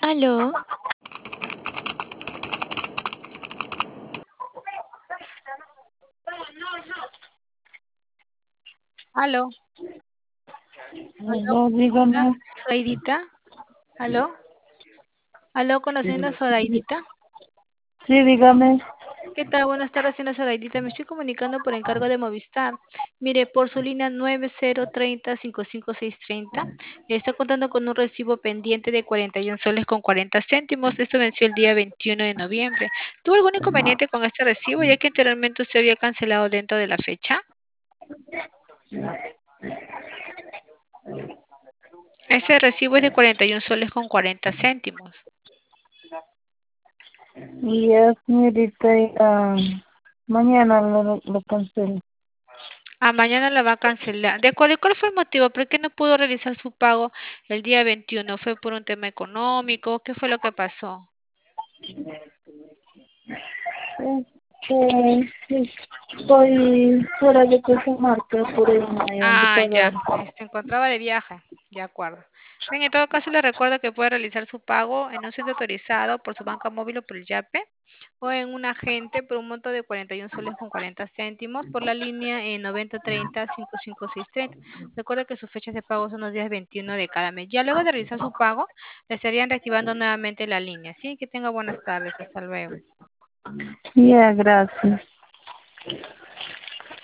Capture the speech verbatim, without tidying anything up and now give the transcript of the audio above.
Aló, aló, aló, No, hola, dígame. Zoraidita, aló, aló, conociendo a Zoraidita. Sí, dígame. ¿Qué tal? Buenas tardes, señora Zoraidita. Me estoy comunicando por encargo de Movistar. Mire, por su línea nueve cero tres cero cinco cinco seis tres cero, está contando con un recibo pendiente de cuarenta y un soles con cuarenta céntimos. Esto venció el día veintiuno de noviembre. ¿Tuvo algún inconveniente con este recibo, ya que anteriormente usted había cancelado dentro de la fecha? Ese recibo es de cuarenta y un soles con cuarenta céntimos. Y ya, señorita, ah, mañana lo, lo cancelo. A mañana la va a cancelar. De acuerdo, ¿y cuál fue el motivo? ¿Por qué no pudo realizar su pago el día veintiuno? ¿Fue por un tema económico? ¿Qué fue lo que pasó? Este, sí, estoy fuera de Cajamarca, por ahí no hay dónde Ah, pagar. ya, eh, se encontraba de viaje. De acuerdo. Bien, en todo caso le recuerdo que puede realizar su pago en un centro autorizado por su banca móvil o por el YAPE o en un agente por un monto de cuarenta y un soles con cuarenta céntimos por la línea en noventa treinta cincuenta y cinco seiscientos treinta. Recuerda que sus fechas de pago son los días veintiuno de cada mes. Ya luego de realizar su pago, le estarían reactivando nuevamente la línea. Sí, que tenga buenas tardes. Hasta luego. Ya, gracias.